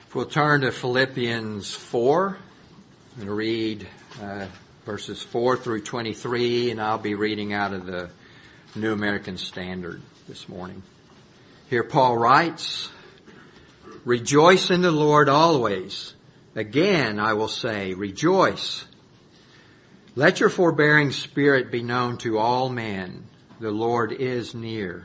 If we'll turn to Philippians 4, I'm going to read verses 4 through 23, and I'll be reading out of the New American Standard this morning. Here Paul writes, "Rejoice in the Lord always. Again, I will say, rejoice. Let your forbearing spirit be known to all men. The Lord is near.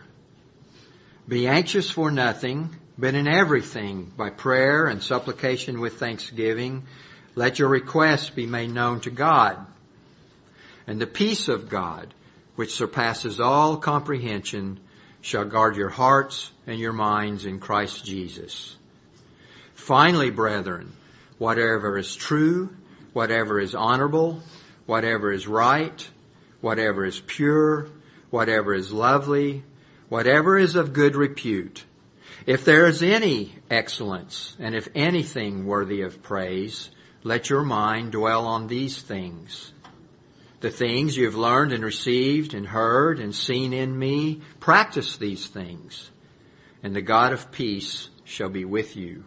Be anxious for nothing, but in everything, by prayer and supplication with thanksgiving, let your requests be made known to God. And the peace of God, which surpasses all comprehension, shall guard your hearts and your minds in Christ Jesus. Finally, brethren, whatever is true, whatever is honorable, whatever is right, whatever is pure, whatever is lovely, whatever is of good repute, if there is any excellence, and if anything worthy of praise, let your mind dwell on these things. The things you have learned and received and heard and seen in me, practice these things, and the God of peace shall be with you.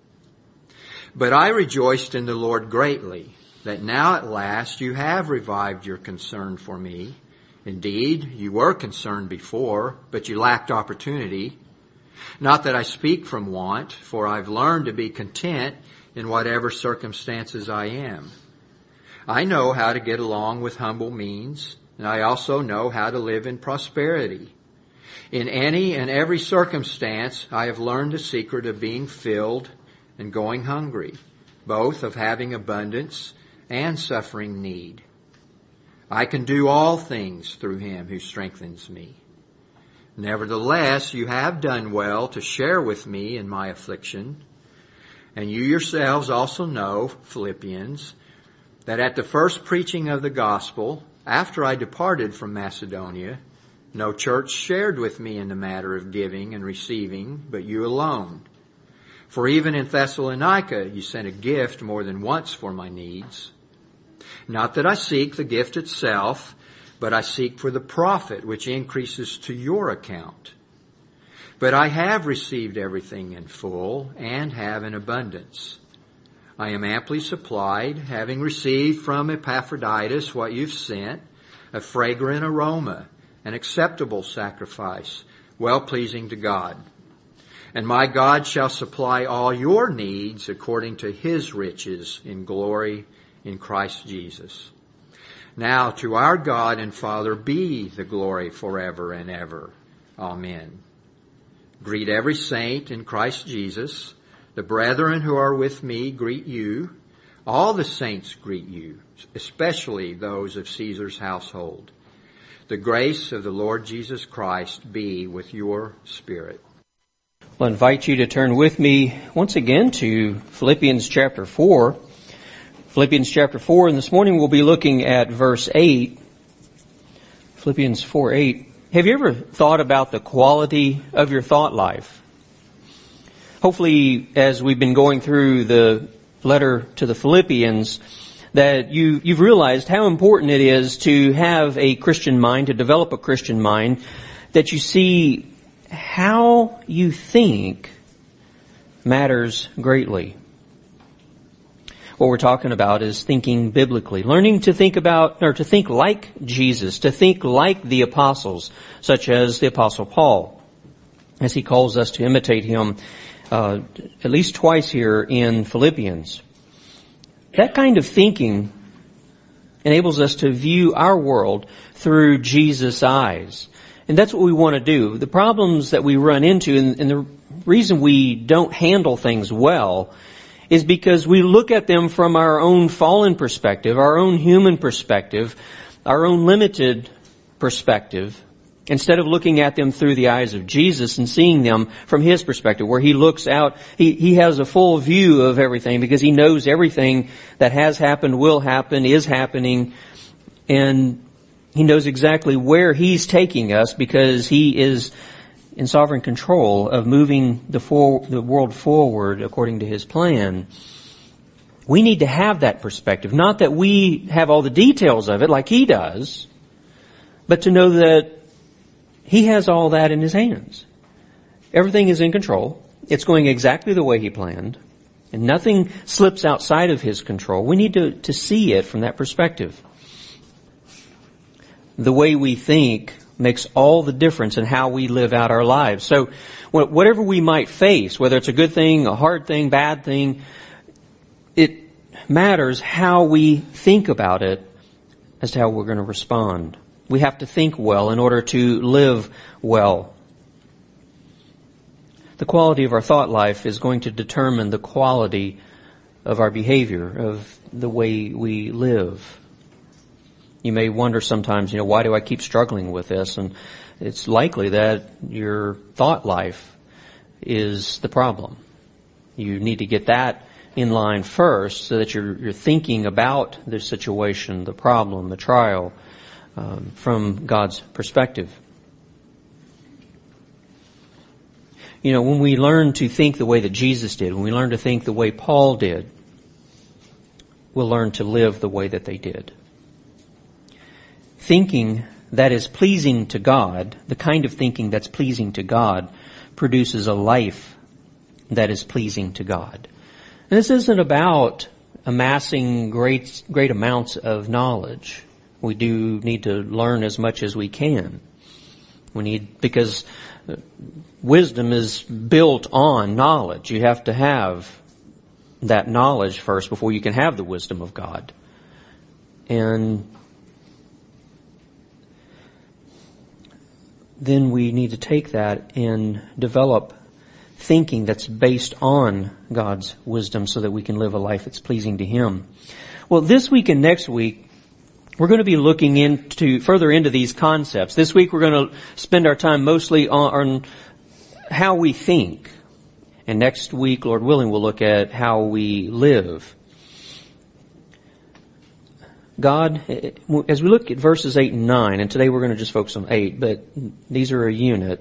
But I rejoiced in the Lord greatly, that now at last you have revived your concern for me. Indeed, you were concerned before, but you lacked opportunity. Not that I speak from want, for I've learned to be content in whatever circumstances I am. I know how to get along with humble means, and I also know how to live in prosperity. In any and every circumstance, I have learned the secret of being filled and going hungry, both of having abundance and suffering need. I can do all things through Him who strengthens me. Nevertheless, you have done well to share with me in my affliction. And you yourselves also know, Philippians, that at the first preaching of the gospel, after I departed from Macedonia, no church shared with me in the matter of giving and receiving, but you alone. For even in Thessalonica you sent a gift more than once for my needs. Not that I seek the gift itself, but I seek for the profit which increases to your account. But I have received everything in full and have in abundance. I am amply supplied, having received from Epaphroditus what you've sent, a fragrant aroma, an acceptable sacrifice, well-pleasing to God. And my God shall supply all your needs according to His riches in glory in Christ Jesus. Now to our God and Father be the glory forever and ever. Amen. Greet every saint in Christ Jesus. The brethren who are with me greet you. All the saints greet you, especially those of Caesar's household. The grace of the Lord Jesus Christ be with your spirit. I'll invite you to turn with me once again to Philippians chapter 4. Philippians chapter 4, and this morning we'll be looking at verse 8. Philippians 4:8. Have you ever thought about the quality of your thought life? Hopefully, as we've been going through the letter to the Philippians, that you've realized how important it is to have a Christian mind, to develop a Christian mind, that you see how you think matters greatly. What we're talking about is thinking biblically, learning to think about, or to think like Jesus, to think like the apostles, such as the Apostle Paul, as he calls us to imitate him at least twice here in Philippians. That kind of thinking enables us to view our world through Jesus' eyes. And that's what we want to do. The problems that we run into, and the reason we don't handle things well, is because we look at them from our own fallen perspective, our own human perspective, our own limited perspective, instead of looking at them through the eyes of Jesus and seeing them from His perspective, where He looks out, He has a full view of everything because He knows everything that has happened, will happen, is happening, and He knows exactly where He's taking us because He is in sovereign control of moving the world forward according to His plan. We need to have that perspective. Not that we have all the details of it like He does, but to know that He has all that in His hands. Everything is in control. It's going exactly the way He planned. And nothing slips outside of His control. We need to see it from that perspective. The way we think makes all the difference in how we live out our lives. So whatever we might face, whether it's a good thing, a hard thing, bad thing, it matters how we think about it as to how we're going to respond. We have to think well in order to live well. The quality of our thought life is going to determine the quality of our behavior, of the way we live. You may wonder sometimes, why do I keep struggling with this? And it's likely that your thought life is the problem. You need to get that in line first so that you're thinking about the situation, the problem, the trial, from God's perspective. When we learn to think the way that Jesus did, when we learn to think the way Paul did, we'll learn to live the way that they did. Thinking that is pleasing to God, the kind of thinking that's pleasing to God, produces a life that is pleasing to God. And this isn't about amassing great amounts of knowledge. We do need to learn as much as we can. Because wisdom is built on knowledge. You have to have that knowledge first before you can have the wisdom of God. And then we need to take that and develop thinking that's based on God's wisdom so that we can live a life that's pleasing to Him. Well, this week and next week, we're going to be looking further into these concepts. This week we're going to spend our time mostly on how we think. And next week, Lord willing, we'll look at how we live. God, as we look at verses 8 and 9, and today we're going to just focus on 8, but these are a unit.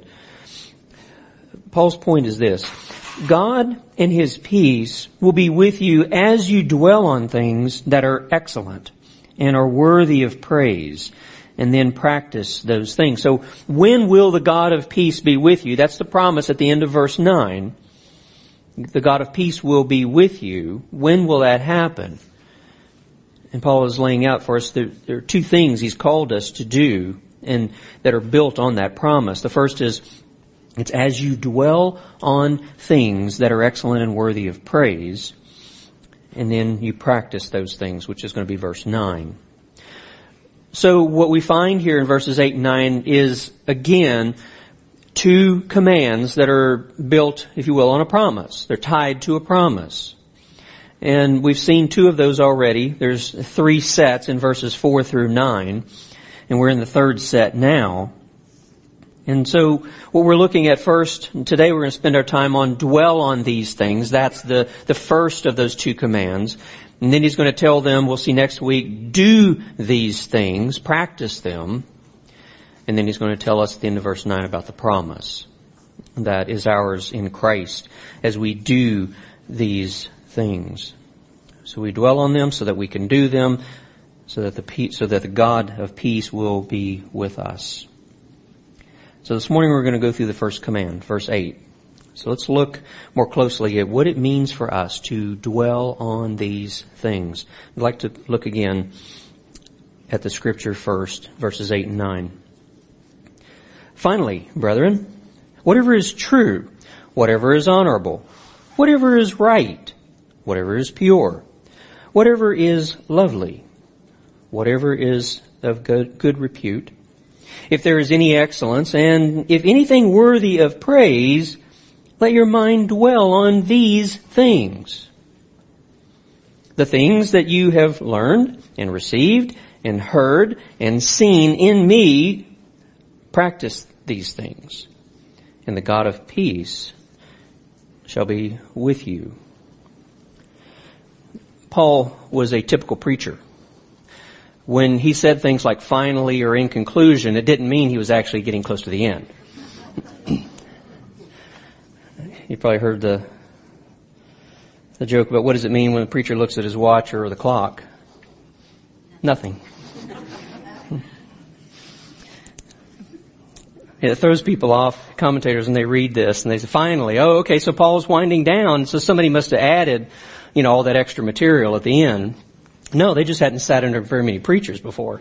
Paul's point is this: God and His peace will be with you as you dwell on things that are excellent and are worthy of praise, and then practice those things. So when will the God of peace be with you? That's the promise at the end of verse 9. The God of peace will be with you. When will that happen? And Paul is laying out for us there are two things he's called us to do and that are built on that promise. The first is, it's as you dwell on things that are excellent and worthy of praise, and then you practice those things, which is going to be verse 9. So what we find here in verses 8 and 9 is, again, two commands that are built, if you will, on a promise. They're tied to a promise. And we've seen two of those already. There's 3 sets in verses 4 through 9, and we're in the third set now. And so what we're looking at first, today we're going to spend our time on dwell on these things. That's the first of those two commands. And then he's going to tell them, we'll see next week, do these things, practice them. And then he's going to tell us at the end of verse 9 about the promise that is ours in Christ as we do these things. So we dwell on them so that we can do them, so that the God of peace will be with us. So this morning we're going to go through the first command, verse 8. So let's look more closely at what it means for us to dwell on these things. I'd like to look again at the scripture first, verses 8 and 9. Finally, brethren, whatever is true, whatever is honorable, whatever is right, whatever is pure, whatever is lovely, whatever is of good repute, if there is any excellence, and if anything worthy of praise, let your mind dwell on these things. The things that you have learned and received and heard and seen in me, practice these things, and the God of peace shall be with you. Paul was a typical preacher. When he said things like finally or in conclusion, it didn't mean he was actually getting close to the end. You probably heard the joke about what does it mean when a preacher looks at his watch or the clock? Nothing. It throws people off, commentators, and they read this and they say, finally, oh, okay, so Paul's winding down, so somebody must have added, all that extra material at the end. No, they just hadn't sat under very many preachers before.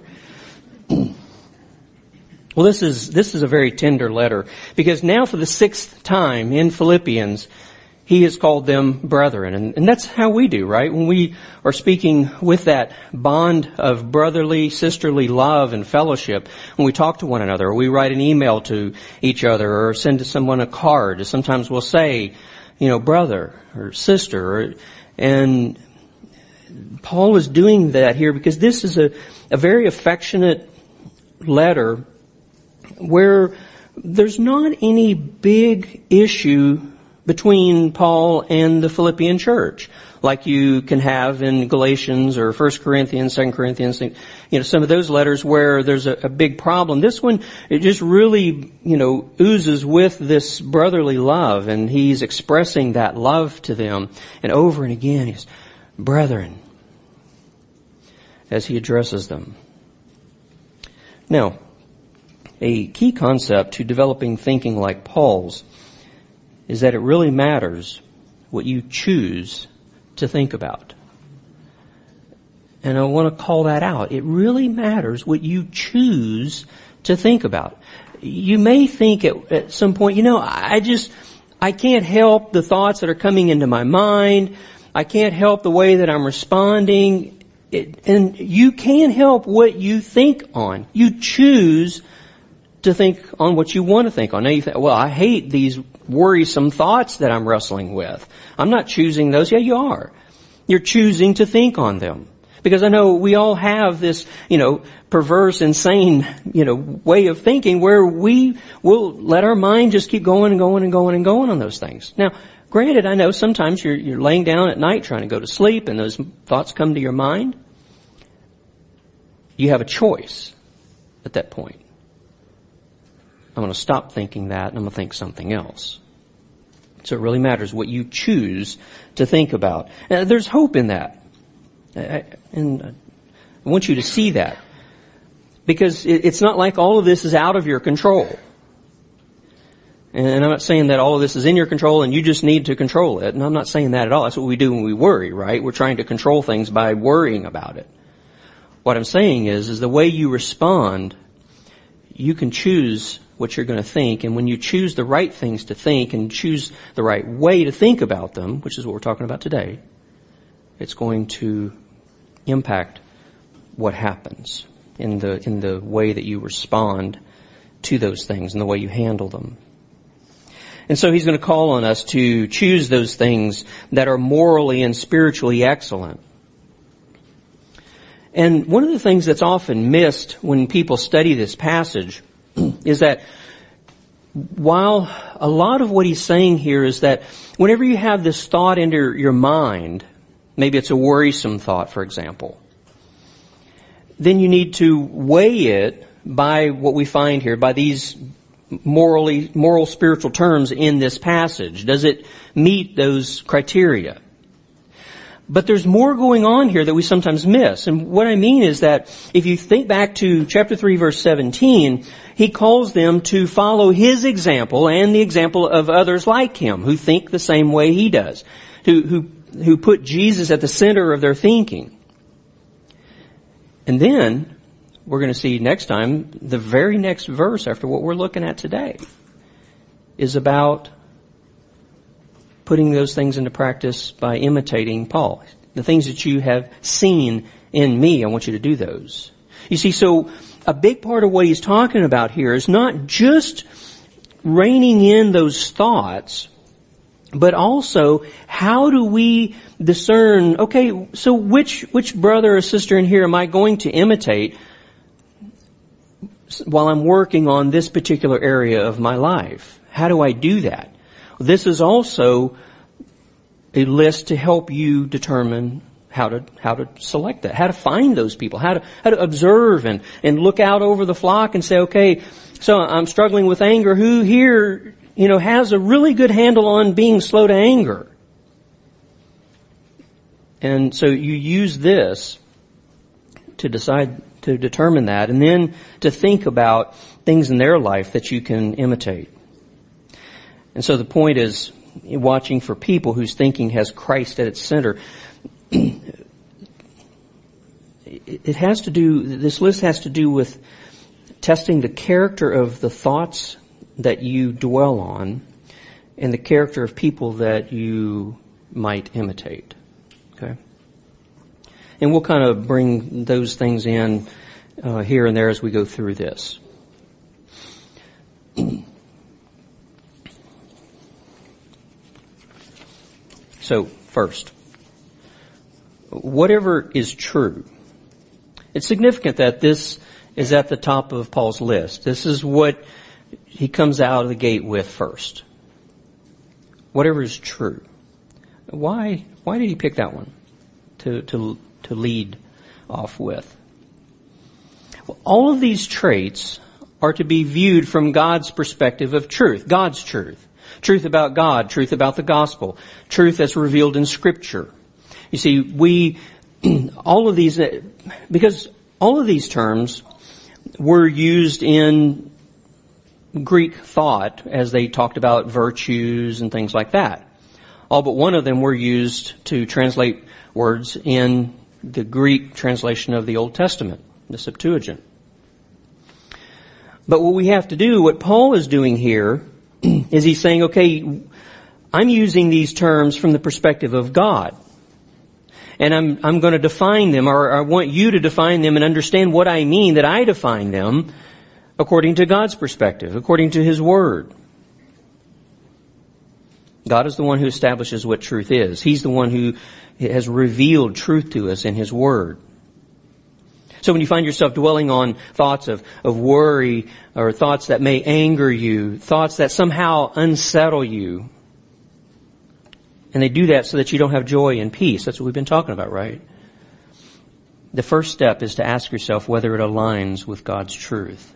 Well, this is a very tender letter, because now for the 6th time in Philippians, he has called them brethren. And that's how we do, right? When we are speaking with that bond of brotherly, sisterly love and fellowship, when we talk to one another, or we write an email to each other, or send to someone a card, sometimes we'll say, brother or sister. And Paul is doing that here because this is a very affectionate letter where there's not any big issue between Paul and the Philippian church, like you can have in Galatians or 1 Corinthians, 2 Corinthians, some of those letters where there's a big problem. This one, it just really, oozes with this brotherly love, and he's expressing that love to them. And over and again, he's brethren, as he addresses them. Now, a key concept to developing thinking like Paul's is that it really matters what you choose to think about. And I want to call that out. It really matters what you choose to think about. You may think at some point, I can't help the thoughts that are coming into my mind. I can't help the way that I'm responding. And you can help what you think on. You choose to think on what you want to think on. Now you think, well, I hate these worrisome thoughts that I'm wrestling with. I'm not choosing those. Yeah, you are. You're choosing to think on them. Because I know we all have this, perverse, insane, way of thinking where we will let our mind just keep going and going and going and going on those things. Now, granted, I know sometimes you're laying down at night trying to go to sleep and those thoughts come to your mind. You have a choice at that point. I'm going to stop thinking that and I'm going to think something else. So it really matters what you choose to think about. There's hope in that. And I want you to see that. Because it's not like all of this is out of your control. And I'm not saying that all of this is in your control and you just need to control it. And I'm not saying that at all. That's what we do when we worry, right? We're trying to control things by worrying about it. What I'm saying is the way you respond, you can choose what you're going to think. And when you choose the right things to think and choose the right way to think about them, which is what we're talking about today, it's going to impact what happens in the way that you respond to those things and the way you handle them. And so he's going to call on us to choose those things that are morally and spiritually excellent. And one of the things that's often missed when people study this passage is that while a lot of what he's saying here is that whenever you have this thought into your mind, maybe it's a worrisome thought, for example, then you need to weigh it by what we find here, by these moral spiritual terms in this passage. Does it meet those criteria? But there's more going on here that we sometimes miss. And what I mean is that if you think back to chapter 3, verse 17, he calls them to follow his example and the example of others like him who think the same way he does, who put Jesus at the center of their thinking. And then we're going to see next time, the very next verse after what we're looking at today is about putting those things into practice by imitating Paul. The things that you have seen in me, I want you to do those. You see, so a big part of what he's talking about here is not just reining in those thoughts, but also how do we discern, okay, so which brother or sister in here am I going to imitate while I'm working on this particular area of my life? How do I do that? This is also a list to help you determine how to select that, how to find those people, how to observe and look out over the flock and say, okay, so I'm struggling with anger. Who here, has a really good handle on being slow to anger? And so you use this to decide to determine that, and then to think about things in their life that you can imitate. And so the point is watching for people whose thinking has Christ at its center. It has to do, this list has to do with testing the character of the thoughts that you dwell on and the character of people that you might imitate. Okay? And we'll kind of bring those things in here and there as we go through this. So, first, whatever is true. It's significant that this is at the top of Paul's list. This is what he comes out of the gate with first. Whatever is true. Why did he pick that one to lead off with? Well, all of these traits are to be viewed from God's perspective of truth, God's truth. Truth about God, truth about the gospel, truth that's revealed in Scripture. You see, all of these, because all of these terms were used in Greek thought as they talked about virtues and things like that. All but one of them were used to translate words in the Greek translation of the Old Testament, the Septuagint. But what we have to do, what Paul is doing here, is he's saying, okay, I'm using these terms from the perspective of God. And I'm going to define them, or I want you to define them and understand what I mean that I define them according to God's perspective, according to His Word. God is the one who establishes what truth is. He's the one who has revealed truth to us in His Word. So when you find yourself dwelling on thoughts of worry or thoughts that may anger you, thoughts that somehow unsettle you, and they do that so that you don't have joy and peace. That's what we've been talking about, right? The first step is to ask yourself whether it aligns with God's truth.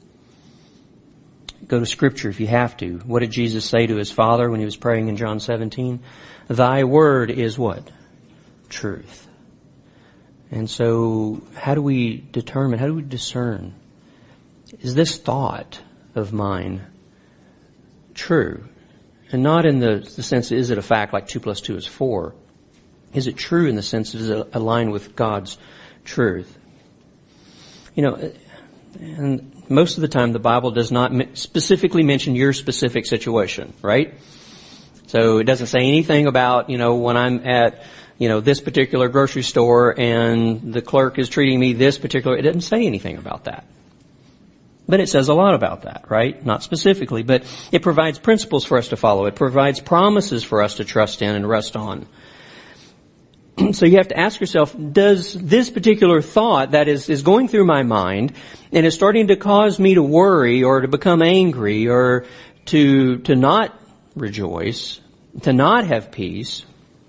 Go to Scripture if you have to. What did Jesus say to His Father when He was praying in John 17? Thy word is what? Truth. And so, how do we determine, how do we discern? Is this thought of mine true? And not in the sense, is it a fact like 2 + 2 is 4? Is it true in the sense, does it align with God's truth? You know, and most of the time the Bible does not specifically mention your specific situation, right? So it doesn't say anything about, when I'm at, this particular grocery store and the clerk is treating me this particular, it doesn't say anything about that. But it says a lot about that, right? Not specifically, but it provides principles for us to follow. It provides promises for us to trust in and rest on. So you have to ask yourself, does this particular thought that is going through my mind and is starting to cause me to worry or to become angry or to not rejoice, to not have peace,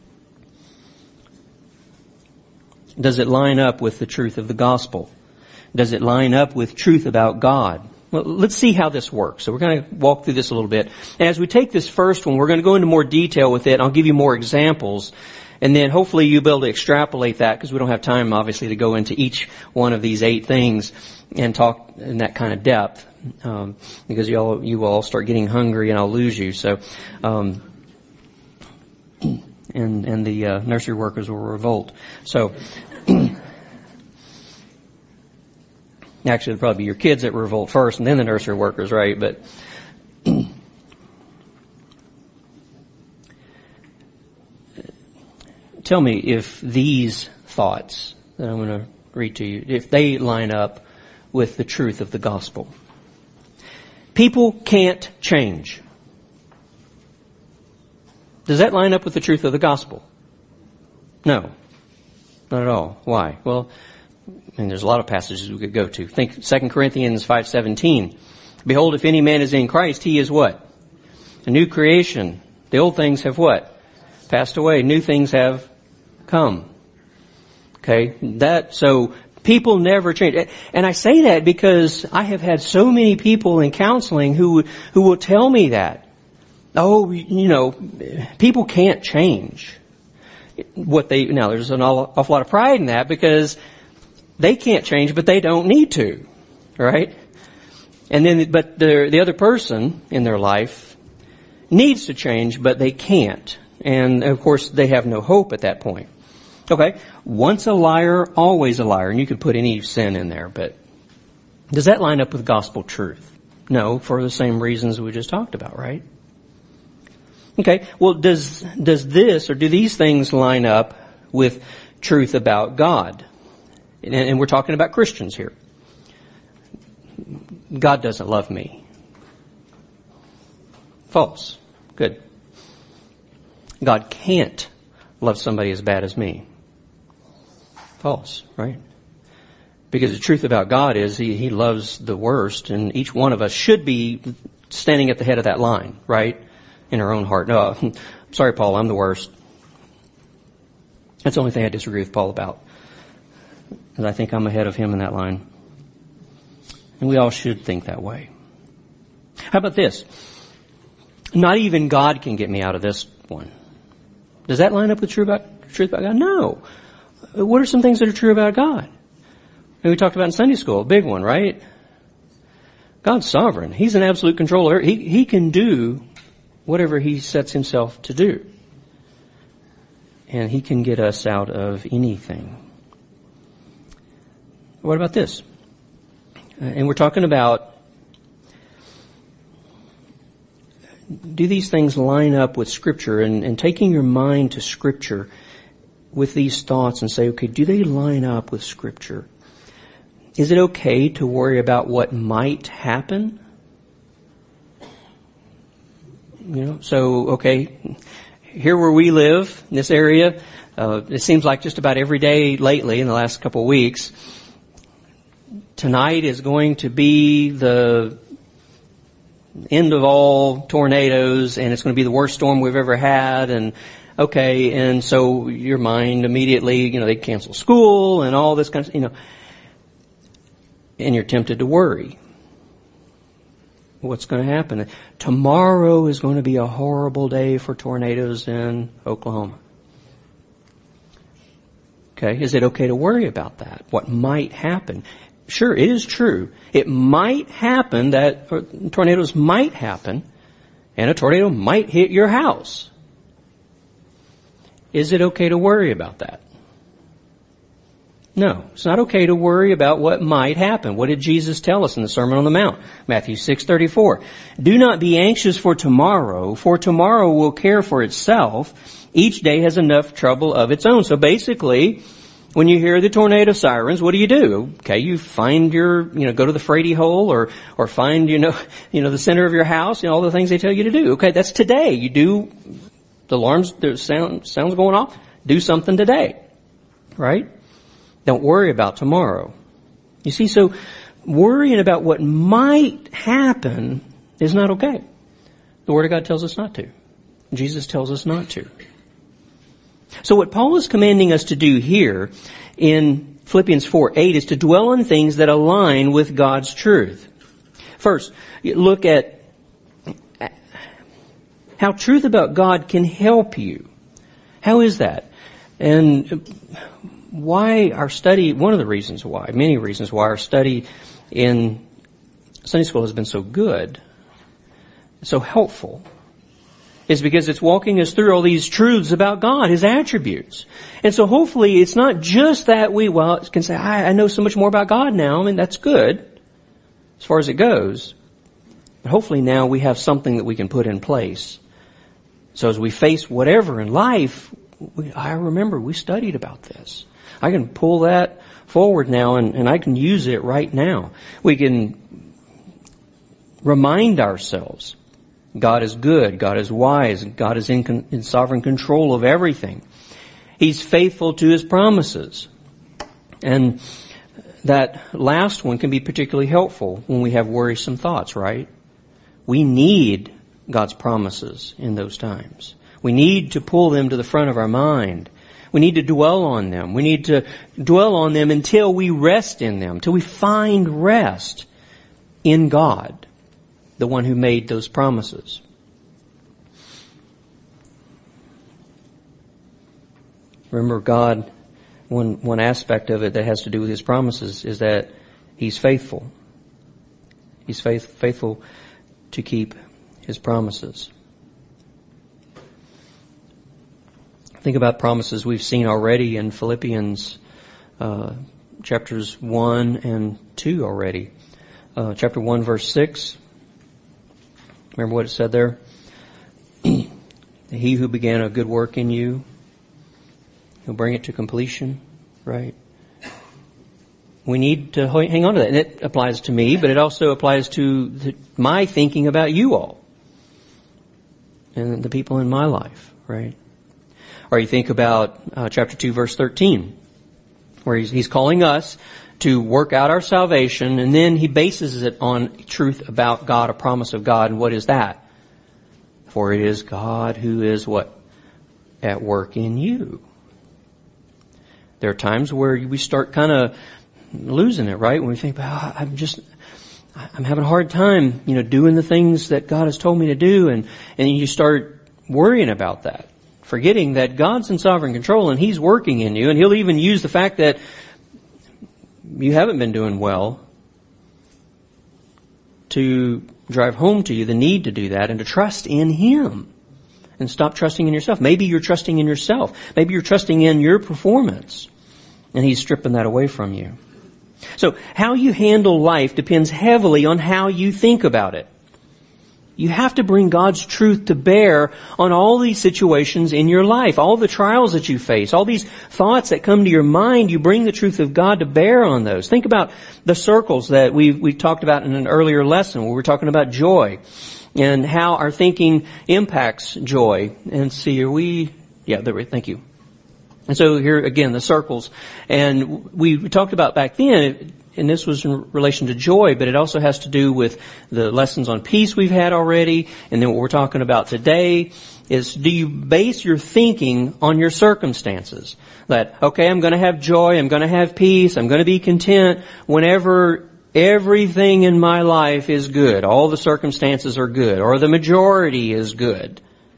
does it line up with the truth of the gospel? Does it line up with truth about God? Well, let's see how this works. So we're going to walk through this a little bit. And as we take this first one, we're going to go into more detail with it. I'll give you more examples. And then hopefully you'll be able to extrapolate that, because we don't have time, obviously, to go into each one of these 8 things and talk in that kind of depth. Because you will all start getting hungry and I'll lose you. So, and the nursery workers will revolt. So, actually, it'll probably be your kids that revolt first and then the nursery workers, right? But tell me if these thoughts that I'm going to read to you, if they line up with the truth of the gospel. People can't change. Does that line up with the truth of the gospel? No. Not at all. Why? Well, there's a lot of passages we could go to. Think 2 Corinthians 5:17. Behold, if any man is in Christ, he is what? A new creation. The old things have what? Passed away. New things have come. Okay? So people never change. And I say that because I have had so many people in counseling who will tell me that. Oh, people can't change. Now there's an awful lot of pride in that, because They can't change, but they don't need to, right? And then, but the other person in their life needs to change, but they can't. And of course, they have no hope at that point. Okay, once a liar, always a liar. And you could put any sin in there, but does that line up with gospel truth? No, for the same reasons we just talked about, right? Okay, well, does this or do these things line up with truth about God? And we're talking about Christians here. God doesn't love me. False. Good. God can't love somebody as bad as me. False, right? Because the truth about God is He loves the worst, and each one of us should be standing at the head of that line, right? In our own heart. No, sorry, Paul, I'm the worst. That's the only thing I disagree with Paul about. Because I think I'm ahead of him in that line. And we all should think that way. How about this? Not even God can get me out of this one. Does that line up with truth about God? No. What are some things that are true about God? And we talked about in Sunday school, a big one, right? God's sovereign. He's an absolute controller. He can do whatever He sets Himself to do. And He can get us out of anything. What about this? And we're talking about, do these things line up with Scripture? And taking your mind to Scripture with these thoughts and say, okay, do they line up with Scripture? Is it okay to worry about what might happen? So, okay, here where we live, in this area, it seems like just about every day lately, in the last couple of weeks, tonight is going to be the end of all tornadoes, and it's going to be the worst storm we've ever had, and okay, and so your mind immediately, they cancel school and all this kind of, and you're tempted to worry. What's going to happen? Tomorrow is going to be a horrible day for tornadoes in Oklahoma. Okay, is it okay to worry about that? What might happen? Sure, it is true. It might happen that tornadoes might happen, and a tornado might hit your house. Is it okay to worry about that? No, it's not okay to worry about what might happen. What did Jesus tell us in the Sermon on the Mount? Matthew 6:34. Do not be anxious for tomorrow will care for itself. Each day has enough trouble of its own. So basically, when you hear the tornado sirens, what do? Okay, you find go to the Frady hole or find, the center of your house, all the things they tell you to do. Okay, that's today. You do, the alarms, the sounds going off, do something today. Right? Don't worry about tomorrow. You see, so worrying about what might happen is not okay. The Word of God tells us not to. Jesus tells us not to. So what Paul is commanding us to do here in Philippians 4:8 is to dwell on things that align with God's truth. First, look at how truth about God can help you. How is that? And why our study, one of the reasons why, many reasons why our study in Sunday school has been so good, so helpful, is because it's walking us through all these truths about God, His attributes. And so hopefully it's not just that we can say, I know so much more about God now. I mean, that's good as far as it goes. But hopefully now we have something that we can put in place. So as we face whatever in life, I remember we studied about this. I can pull that forward now and I can use it right now. We can remind ourselves God is good, God is wise, God is in sovereign control of everything. He's faithful to His promises. And that last one can be particularly helpful when we have worrisome thoughts, right? We need God's promises in those times. We need to pull them to the front of our mind. We need to dwell on them. We need to dwell on them until we rest in them, till we find rest in God, the one who made those promises. Remember, God one aspect of it that has to do with His promises is that He's faithful. He's faithful to keep His promises. Think about promises we've seen already in Philippians chapters 1 and 2 already. Chapter 1, verse 6. Remember what it said there? He who began a good work in you, He'll bring it to completion, right? We need to hang on to that. And it applies to me, but it also applies to my thinking about you all and the people in my life, right? Or you think about chapter 2, verse 13, where he's calling us to work out our salvation, and then he bases it on truth about God, a promise of God. And what is that? For it is God who is what? At work in you. There are times where we start kind of losing it, right? When we think, I'm having a hard time, doing the things that God has told me to do, and you start worrying about that, forgetting that God's in sovereign control and He's working in you, and He'll even use the fact that you haven't been doing well to drive home to you the need to do that and to trust in Him and stop trusting in yourself. Maybe you're trusting in yourself. Maybe you're trusting in your performance, and He's stripping that away from you. So how you handle life depends heavily on how you think about it. You have to bring God's truth to bear on all these situations in your life, all the trials that you face, all these thoughts that come to your mind. You bring the truth of God to bear on those. Think about the circles that we talked about in an earlier lesson where we're talking about joy and how our thinking impacts joy. And see, thank you. And so here again, the circles. And we talked about back then, and this was in relation to joy, but it also has to do with the lessons on peace we've had already. And then what we're talking about today is, do you base your thinking on your circumstances? That, okay, I'm going to have joy, I'm going to have peace, I'm going to be content whenever everything in my life is good. All the circumstances are good, or the majority is good.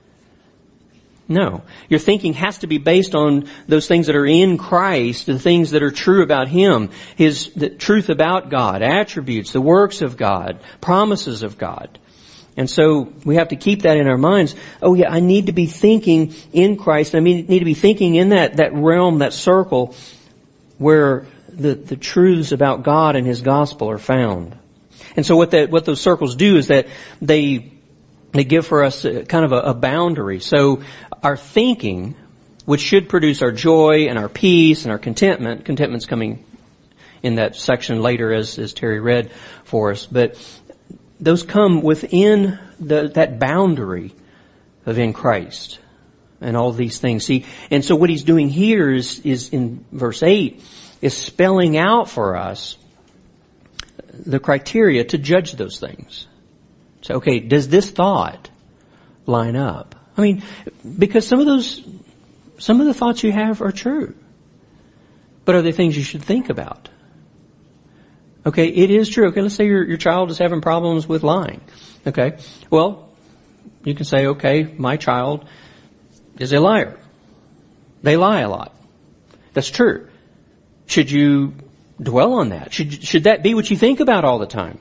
No. Your thinking has to be based on those things that are in Christ, the things that are true about Him, the truth about God, attributes, the works of God, promises of God. And so we have to keep that in our minds. Oh yeah, I need to be thinking in Christ. I need to be thinking in that realm, that circle where the truths about God and His gospel are found. And so what those circles do is that they give for us kind of a boundary. So our thinking, which should produce our joy and our peace and our contentment's coming in that section later as Terry read for us, but those come within that boundary of in Christ and all these things. See, and so what he's doing here is in verse 8, is spelling out for us the criteria to judge those things. So, okay, does this thought line up? I mean, because some of the thoughts you have are true. But are they things you should think about? Okay, it is true. Okay, let's say your child is having problems with lying. Okay, well, you can say, okay, my child is a liar. They lie a lot. That's true. Should you dwell on that? Should that be what you think about all the time?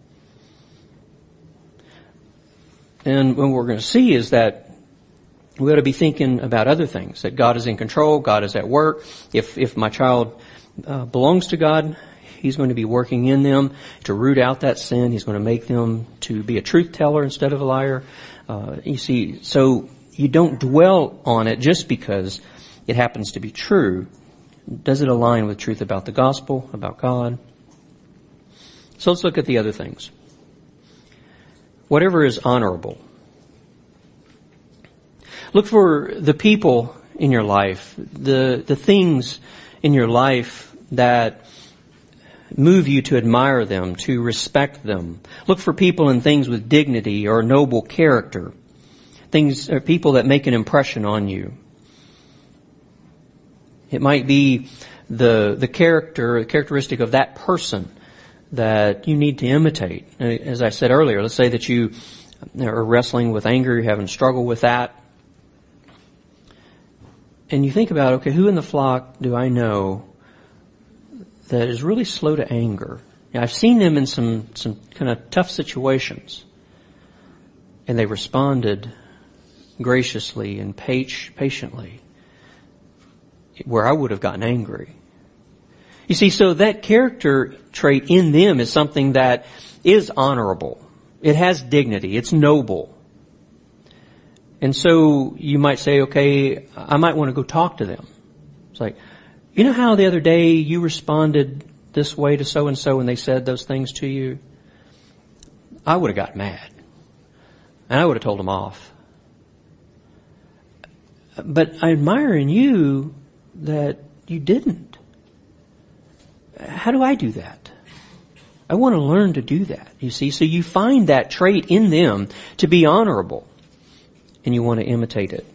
And what we're going to see is that we ought to be thinking about other things, that God is in control, God is at work. If my child belongs to God, He's going to be working in them to root out that sin. He's going to make them to be a truth teller instead of a liar. You see, so you don't dwell on it just because it happens to be true. Does it align with truth about the gospel, about God? So let's look at the other things. Whatever is honorable. Look for the people in your life, the things in your life that move you to admire them, to respect them. Look for people and things with dignity or noble character. Things or people that make an impression on you. It might be the characteristic of that person that you need to imitate. As I said earlier, let's say that you are wrestling with anger, you're having a struggle with that. And you think about, okay, who in the flock do I know that is really slow to anger? Now, I've seen them in some kind of tough situations, and they responded graciously and patiently, where I would have gotten angry. You see, so that character trait in them is something that is honorable. It has dignity. It's noble. And so you might say, okay, I might want to go talk to them. It's like, you know how the other day you responded this way to so-and-so when they said those things to you? I would have got mad. And I would have told them off. But I admire in you that you didn't. How do I do that? I want to learn to do that, you see. So you find that trait in them to be honorable, and you want to imitate it.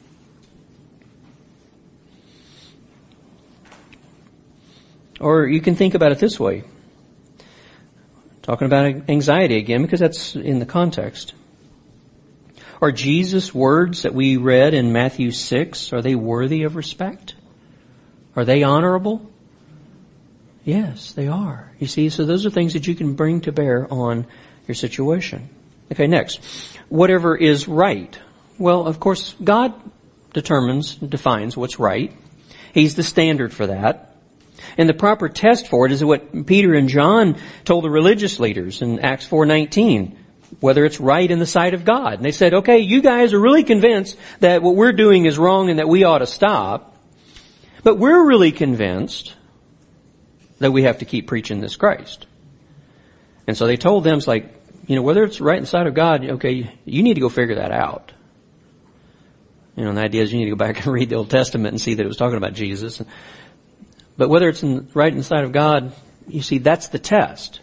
Or you can think about it this way. Talking about anxiety again, because that's in the context. Are Jesus' words that we read in Matthew 6, are they worthy of respect? Are they honorable? Yes, they are. You see, so those are things that you can bring to bear on your situation. Okay, next. Whatever is right. Well, of course, God defines what's right. He's the standard for that. And the proper test for it is what Peter and John told the religious leaders in Acts 4:19, whether it's right in the sight of God. And they said, okay, you guys are really convinced that what we're doing is wrong and that we ought to stop. But we're really convinced that we have to keep preaching this Christ. And so they told them, it's like, whether it's right in the sight of God, okay, you need to go figure that out. And the idea is you need to go back and read the Old Testament and see that it was talking about Jesus. But whether it's right in the sight of God, you see, that's the test.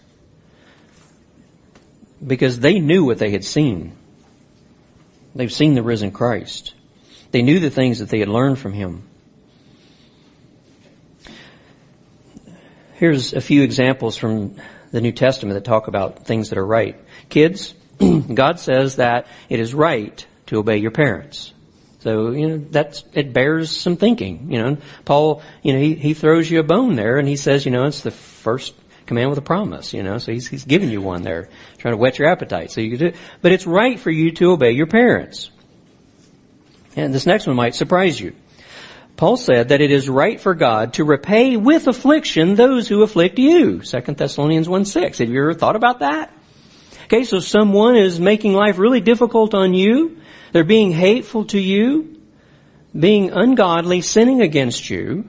Because they knew what they had seen. They've seen the risen Christ. They knew the things that they had learned from Him. Here's a few examples from the New Testament that talk about things that are right. Kids, God says that it is right to obey your parents. So, it bears some thinking. Paul, he throws you a bone there and he says, it's the first command with a promise, so he's giving you one there, trying to whet your appetite. So you can do it. But it's right for you to obey your parents. And this next one might surprise you. Paul said that it is right for God to repay with affliction those who afflict you. 2 Thessalonians 1:6. Have you ever thought about that? Okay, so someone is making life really difficult on you. They're being hateful to you, being ungodly, sinning against you.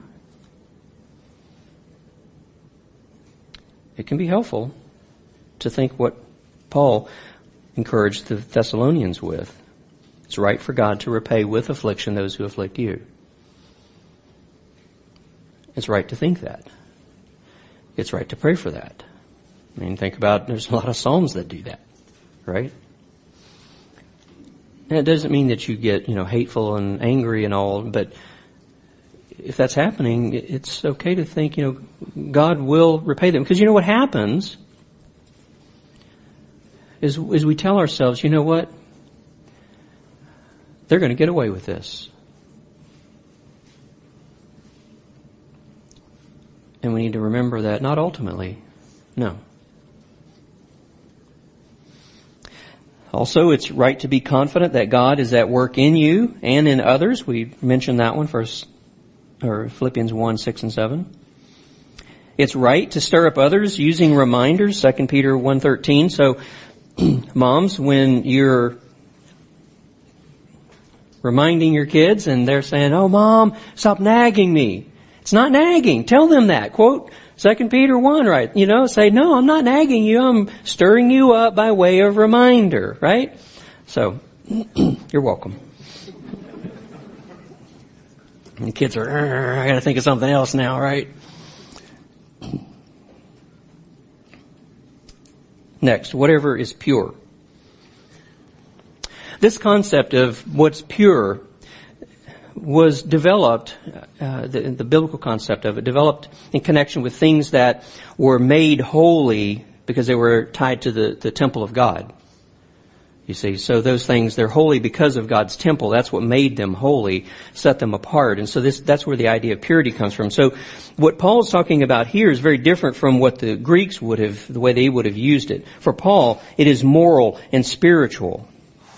It can be helpful to think what Paul encouraged the Thessalonians with. It's right for God to repay with affliction those who afflict you. It's right to think that. It's right to pray for that. Think about, there's a lot of Psalms that do that, right? And it doesn't mean that you get, hateful and angry and all, but if that's happening, it's okay to think, God will repay them. Because what happens is we tell ourselves, you know what? They're going to get away with this. And we need to remember that, not ultimately, no. Also, it's right to be confident that God is at work in you and in others. We mentioned that one Philippians 1:6 and 7. It's right to stir up others using reminders, 2 Peter 1:13. So, moms, when you're reminding your kids and they're saying, oh, Mom, stop nagging me. It's not nagging. Tell them that. Quote 2 Peter 1, right? Say, no, I'm not nagging you. I'm stirring you up by way of reminder, right? So, you're welcome. And the kids are, I gotta think of something else now, right? Next, whatever is pure. This concept of what's pure was developed, the biblical concept of it, developed in connection with things that were made holy because they were tied to the temple of God. You see, so those things, they're holy because of God's temple. That's what made them holy, set them apart. And so that's where the idea of purity comes from. So what Paul's talking about here is very different from what the Greeks would have, the way they would have used it. For Paul, it is moral and spiritual.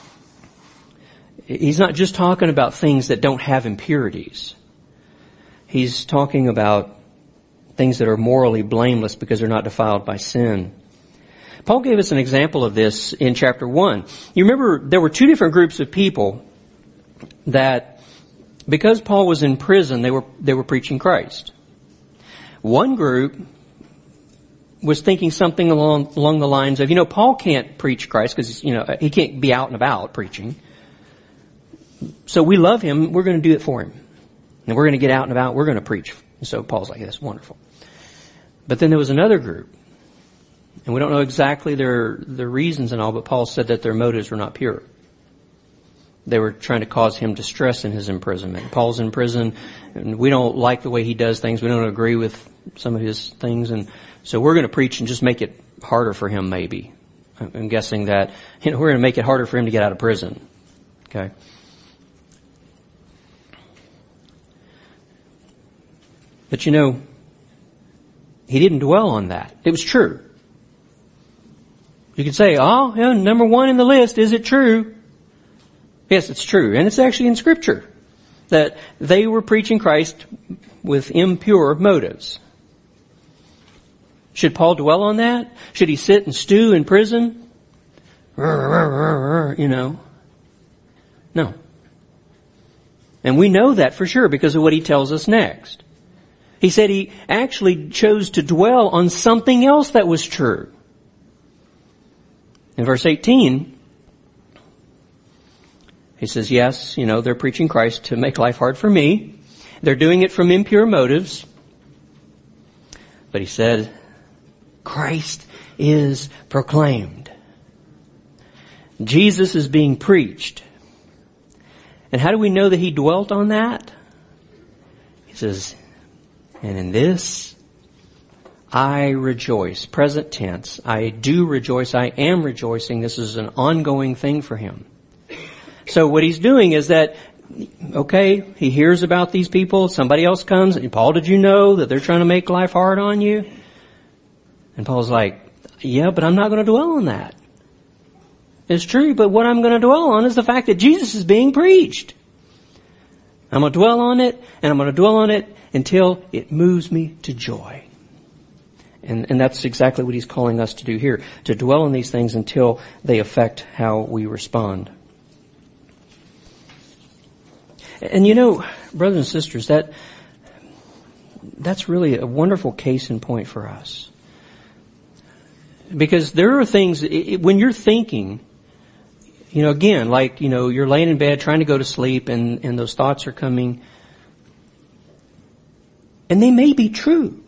He's not just talking about things that don't have impurities. He's talking about things that are morally blameless because they're not defiled by sin. Paul gave us an example of this in chapter 1. You remember there were two different groups of people that, because Paul was in prison, they were preaching Christ. One group was thinking something along the lines of, Paul can't preach Christ because, he can't be out and about preaching. So we love him, we're going to do it for him. And we're going to get out and about, we're going to preach. And so Paul's like, that's wonderful. But then there was another group. And we don't know exactly their reasons and all, but Paul said that their motives were not pure. They were trying to cause him distress in his imprisonment. Paul's in prison, and we don't like the way he does things. We don't agree with some of his things, and so we're going to preach and just make it harder for him, maybe. I'm guessing that we're going to make it harder for him to get out of prison. Okay? But he didn't dwell on that. It was true. You could say, number one in the list, is it true? Yes, it's true. And it's actually in Scripture that they were preaching Christ with impure motives. Should Paul dwell on that? Should he sit and stew in prison? No. And we know that for sure because of what he tells us next. He said he actually chose to dwell on something else that was true. In verse 18, he says, yes, they're preaching Christ to make life hard for me. They're doing it from impure motives. But he said, Christ is proclaimed. Jesus is being preached. And how do we know that he dwelt on that? He says, and in this I rejoice. Present tense. I do rejoice. I am rejoicing. This is an ongoing thing for him. So what he's doing is that, he hears about these people. Somebody else comes. And Paul, did you know that they're trying to make life hard on you? And Paul's like, yeah, but I'm not going to dwell on that. It's true, but what I'm going to dwell on is the fact that Jesus is being preached. I'm going to dwell on it, and I'm going to dwell on it until it moves me to joy. And that's exactly what he's calling us to do here, to dwell on these things until they affect how we respond. And brothers and sisters, that's really a wonderful case in point for us. Because there are things, when you're thinking, again, like, you're laying in bed trying to go to sleep and those thoughts are coming, and they may be true.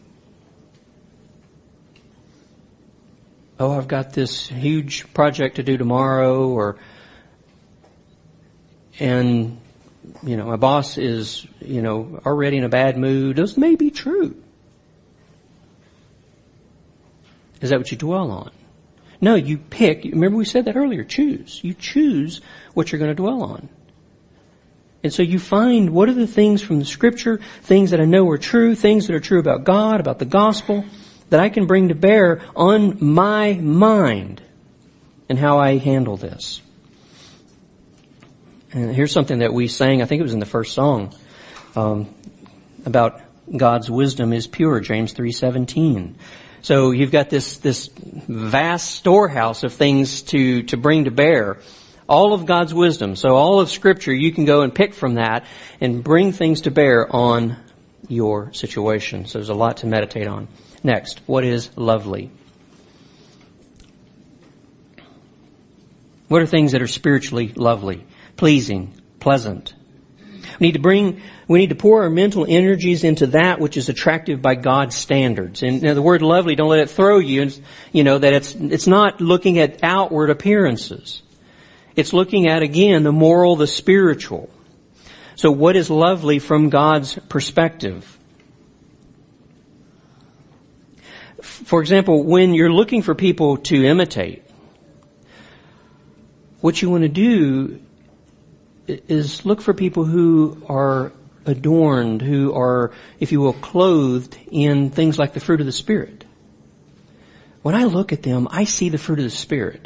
I've got this huge project to do tomorrow, and my boss is, already in a bad mood. Those may be true. Is that what you dwell on? No, you pick. Remember we said that earlier. Choose. You choose what you're going to dwell on. And so you find what are the things from the Scripture, things that I know are true, things that are true about God, about the gospel, that I can bring to bear on my mind and how I handle this. And here's something that we sang, I think it was in the first song, about God's wisdom is pure, James 3:17. So you've got this vast storehouse of things to bring to bear. All of God's wisdom. So all of Scripture, you can go and pick from that and bring things to bear on your situation. So there's a lot to meditate on. Next, what is lovely? What are things that are spiritually lovely, pleasing, pleasant? We need to pour our mental energies into that which is attractive by God's standards. And the word lovely, don't let it throw you, that it's not looking at outward appearances. It's looking at, again, the moral, the spiritual. So what is lovely from God's perspective? For example, when you're looking for people to imitate, what you want to do is look for people who are adorned, who are, if you will, clothed in things like the fruit of the Spirit. When I look at them, I see the fruit of the Spirit.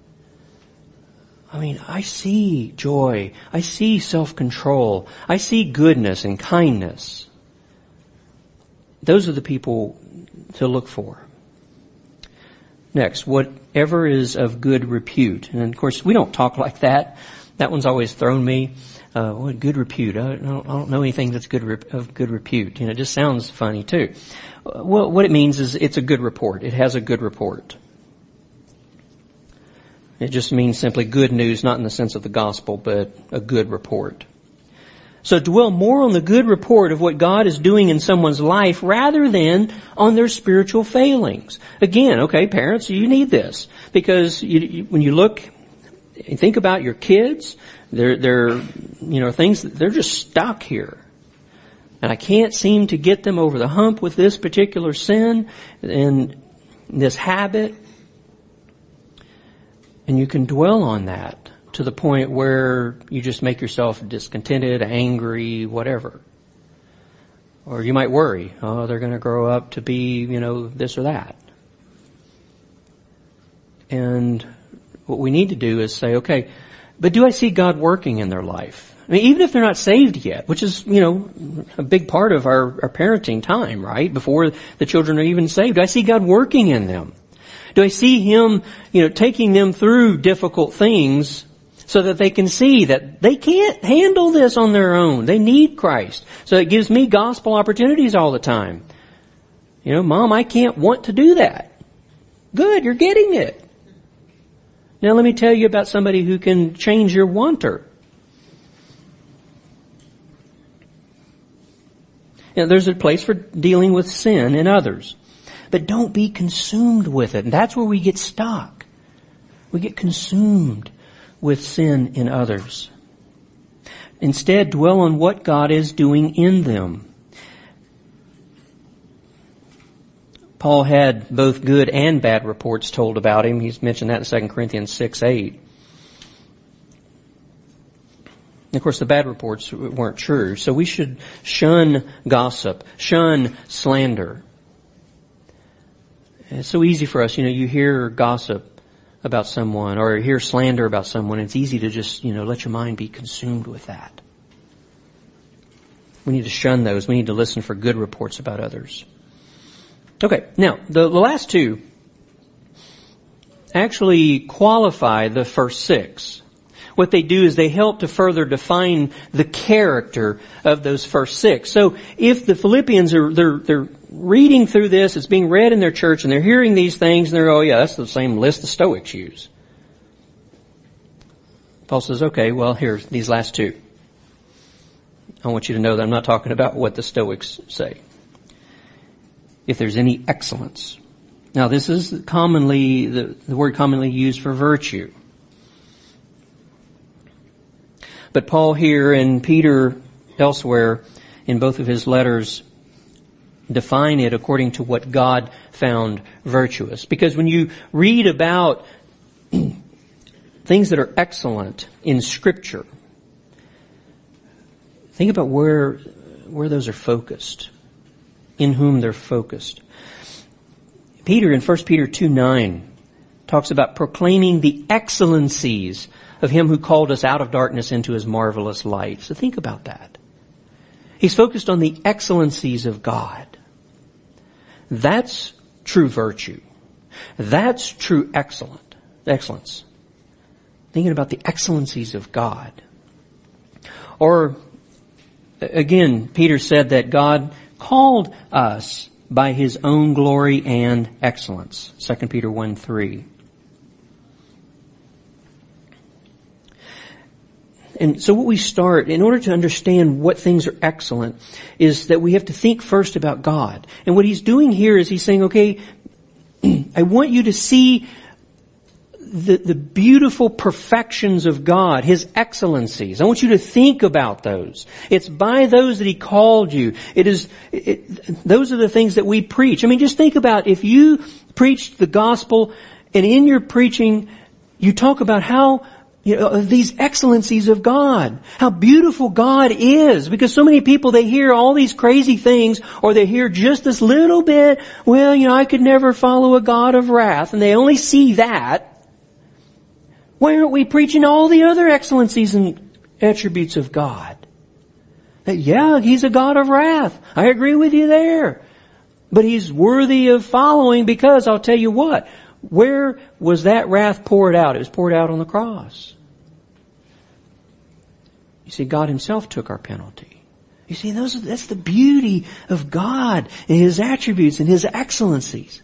I mean, I see joy. I see self-control. I see goodness and kindness. Those are the people to look for. Next, whatever is of good repute. And of course, we don't talk like that. That one's always thrown me. What good repute? I don't know anything that's of good repute. It just sounds funny too. Well, what it means is it's a good report. It has a good report. It just means simply good news, not in the sense of the gospel, but a good report. So dwell more on the good report of what God is doing in someone's life rather than on their spiritual failings. Again, okay, parents, you need this because when you look and think about your kids, they're things they're just stuck here. And I can't seem to get them over the hump with this particular sin and this habit. And you can dwell on that to the point where you just make yourself discontented, angry, whatever. Or you might worry, they're going to grow up to be, this or that. And what we need to do is say, okay, but do I see God working in their life? I mean, even if they're not saved yet, which is, a big part of our parenting time, right? Before the children are even saved. Do I see God working in them? Do I see Him, taking them through difficult things so that they can see that they can't handle this on their own. They need Christ. So it gives me gospel opportunities all the time. Mom, I can't want to do that. Good, you're getting it. Now let me tell you about somebody who can change your wanter. There's a place for dealing with sin in others. But don't be consumed with it. And that's where we get stuck. We get consumed with sin in others. Instead, dwell on what God is doing in them. Paul had both good and bad reports told about him. He's mentioned that in 2 Corinthians 6:8. Of course, the bad reports weren't true. So we should shun gossip, shun slander. It's so easy for us, you hear gossip about someone or hear slander about someone. It's easy to just, let your mind be consumed with that. We need to shun those. We need to listen for good reports about others. Okay, now, the last two actually qualify the first six. What they do is they help to further define the character of those first six. So if the Philippians they're reading through this, it's being read in their church, and they're hearing these things, and they're, oh yeah, that's the same list the Stoics use. Paul says, okay, well, here's these last two. I want you to know that I'm not talking about what the Stoics say. If there's any excellence. Now, this is commonly, the word commonly used for virtue. But Paul here and Peter elsewhere in both of his letters define it according to what God found virtuous. Because when you read about things that are excellent in Scripture, think about where those are focused, in whom they're focused. Peter in 1 Peter 2:9 talks about proclaiming the excellencies of Him who called us out of darkness into His marvelous light. So think about that. He's focused on the excellencies of God. That's true virtue. That's true excellence. Thinking about the excellencies of God. Or, again, Peter said that God called us by His own glory and excellence. 2 Peter 1:3. And so what we start, in order to understand what things are excellent, is that we have to think first about God. And what he's doing here is he's saying, okay, I want you to see the beautiful perfections of God, His excellencies. I want you to think about those. It's by those that He called you. Those are the things that we preach. I mean, just think about if you preached the gospel and in your preaching you talk about how of these excellencies of God. How beautiful God is. Because so many people, they hear all these crazy things, or they hear just this little bit, well, I could never follow a God of wrath, and they only see that. Why aren't we preaching all the other excellencies and attributes of God? That, yeah, He's a God of wrath. I agree with you there. But He's worthy of following because, I'll tell you what, where was that wrath poured out? It was poured out on the cross. You see, God Himself took our penalty. You see, that's the beauty of God and His attributes and His excellencies.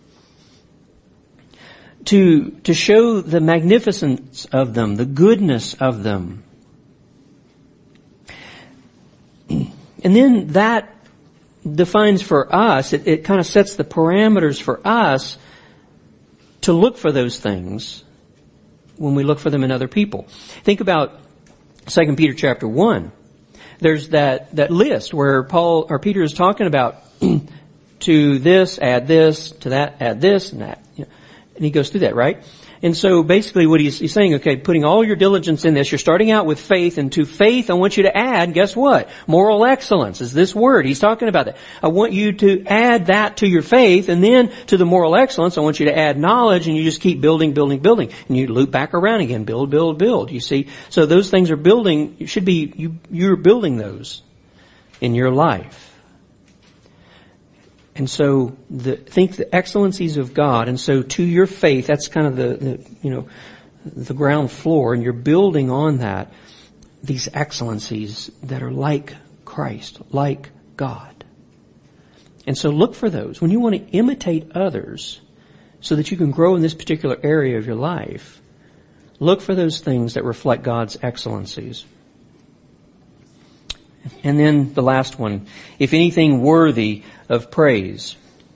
To show the magnificence of them, the goodness of them. And then that defines for us, it kind of sets the parameters for us to look for those things when we look for them in other people. Think about 2 Peter chapter 1. There's that list where Peter is talking about to this, add this, to that, add this, and that. And he goes through that, right? And so basically what he's saying, okay, putting all your diligence in this, you're starting out with faith, and to faith I want you to add, guess what? Moral excellence is this word. He's talking about that. I want you to add that to your faith, and then to the moral excellence, I want you to add knowledge, and you just keep building. And you loop back around again, build, you see. So those things are building, you're building those in your life. And so think the excellencies of God. And so to your faith, that's kind of the ground floor, and you're building on that, these excellencies that are like Christ, like God. And so look for those. When you want to imitate others so that you can grow in this particular area of your life, look for those things that reflect God's excellencies. And then the last one, if anything worthy of praise.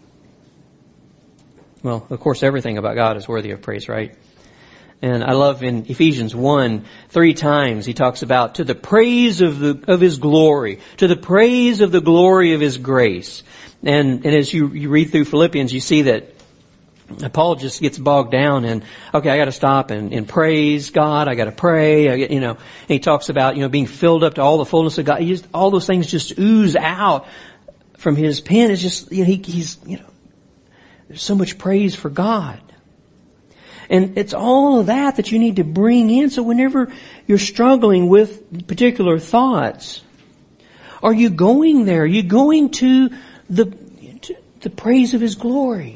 Well, of course, everything about God is worthy of praise, right? And I love in Ephesians 1, 3 times he talks about to the praise of His glory, to the praise of the glory of His grace. And as you read through Philippians, you see that Paul just gets bogged down in, okay, I got to stop and praise God. I got to pray. And he talks about, being filled up to all the fullness of God. All those things just ooze out from his pen. It's just, he's there's so much praise for God. And it's all of that you need to bring in. So whenever you're struggling with particular thoughts, are you going there? Are you going to the praise of His glory?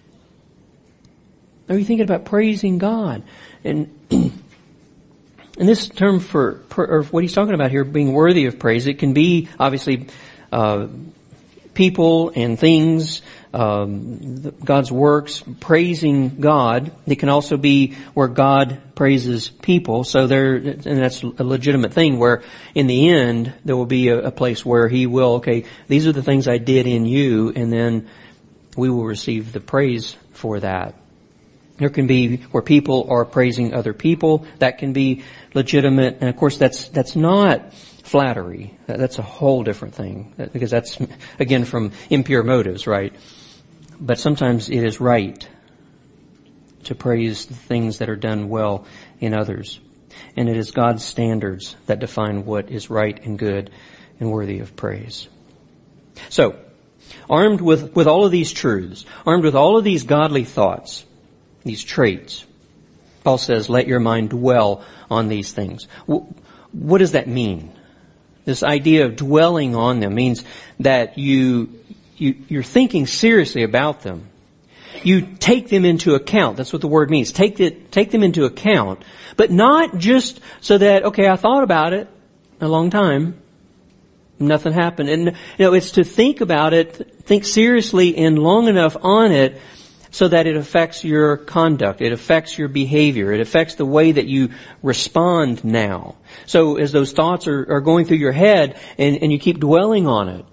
Are you thinking about praising God? And this term or what he's talking about here, being worthy of praise, it can be obviously people and things, God's works, praising God. It can also be where God praises people. So and that's a legitimate thing where in the end there will be a place where He will, okay, these are the things I did in you, and then we will receive the praise for that. There can be where people are praising other people. That can be legitimate. And of course that's not flattery. That's a whole different thing. Because that's, again, from impure motives, right? But sometimes it is right to praise the things that are done well in others. And it is God's standards that define what is right and good and worthy of praise. So, armed with all of these truths, armed with all of these godly thoughts, these traits, Paul says, let your mind dwell on these things. What does that mean? This idea of dwelling on them means that you're thinking seriously about them. You take them into account. That's what the word means. Take them into account, but not just so that, okay, I thought about it a long time, nothing happened. And it's to think about it, think seriously and long enough on it so that it affects your conduct, it affects your behavior, it affects the way that you respond now. So as those thoughts are going through your head and you keep dwelling on it,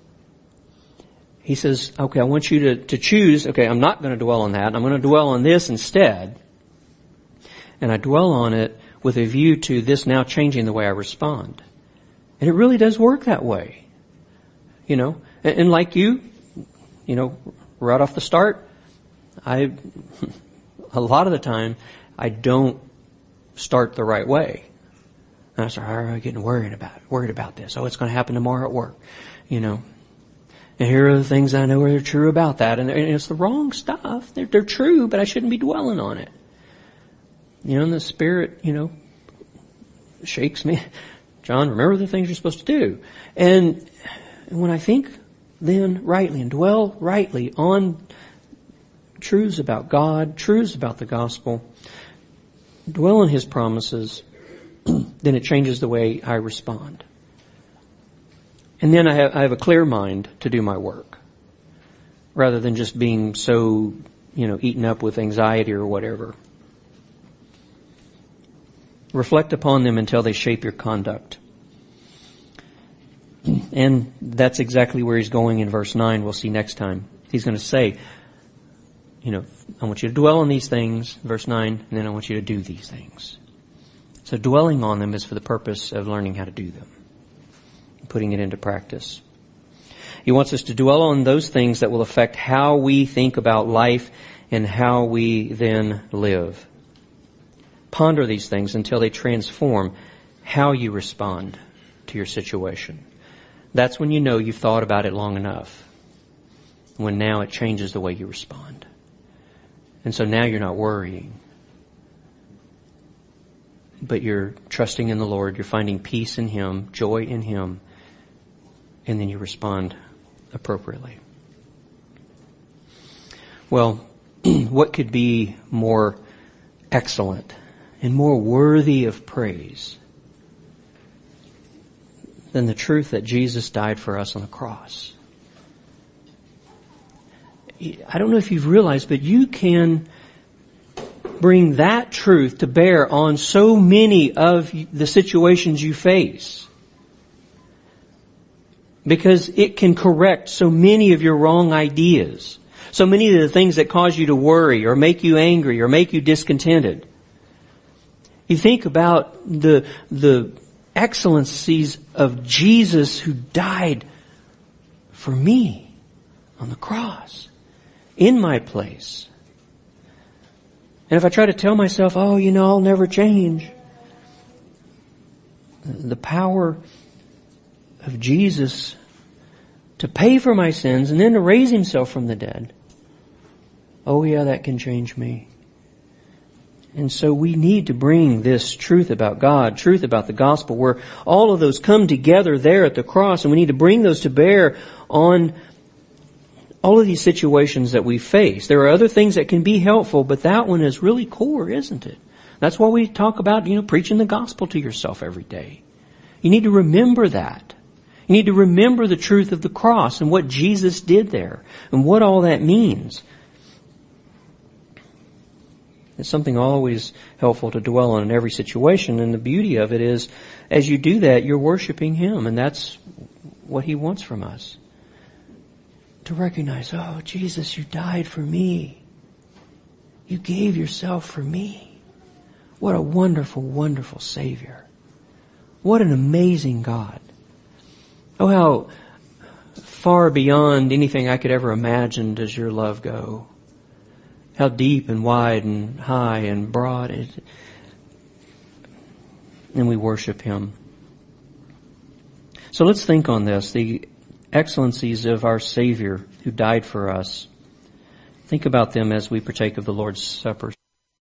he says, okay, I want you to choose, okay, I'm not going to dwell on that, I'm going to dwell on this instead. And I dwell on it with a view to this now changing the way I respond. And it really does work that way. And like you, right off the start, a lot of the time, I don't start the right way. And I start getting worried about this. Oh, it's going to happen tomorrow at work, And here are the things I know are true about that. And it's the wrong stuff. They're true, but I shouldn't be dwelling on it. And the Spirit, shakes me. John, remember the things you're supposed to do. And when I think then rightly and dwell rightly on truths about God, truths about the gospel, dwell on His promises, then it changes the way I respond. And then I have a clear mind to do my work, rather than just being so, eaten up with anxiety or whatever. Reflect upon them until they shape your conduct. And that's exactly where he's going in verse 9. We'll see next time. He's going to say, I want you to dwell on these things, verse 9, and then I want you to do these things. So dwelling on them is for the purpose of learning how to do them, putting it into practice. He wants us to dwell on those things that will affect how we think about life and how we then live. Ponder these things until they transform how you respond to your situation. That's when you know you've thought about it long enough. When now it changes the way you respond. And so now you're not worrying. But you're trusting in the Lord. You're finding peace in Him, joy in Him. And then you respond appropriately. Well, what could be more excellent and more worthy of praise than the truth that Jesus died for us on the cross? I don't know if you've realized, but you can bring that truth to bear on so many of the situations you face. Because it can correct so many of your wrong ideas. So many of the things that cause you to worry or make you angry or make you discontented. You think about the excellencies of Jesus who died for me on the cross, in my place. And if I try to tell myself, I'll never change, the power of Jesus to pay for my sins and then to raise Himself from the dead, that can change me. And so we need to bring this truth about God, truth about the gospel, where all of those come together there at the cross, and we need to bring those to bear on all of these situations that we face. There are other things that can be helpful, but that one is really core, isn't it? That's why we talk about, preaching the gospel to yourself every day. You need to remember that. You need to remember the truth of the cross and what Jesus did there and what all that means. It's something always helpful to dwell on in every situation. And the beauty of it is, as you do that, you're worshiping Him. And that's what He wants from us. To recognize, Jesus, You died for me. You gave Yourself for me. What a wonderful, wonderful Savior. What an amazing God. Oh, how far beyond anything I could ever imagine does Your love go. How deep and wide and high and broad it is. And we worship Him. So let's think on this. The excellencies of our Savior who died for us. Think about them as we partake of the Lord's Supper.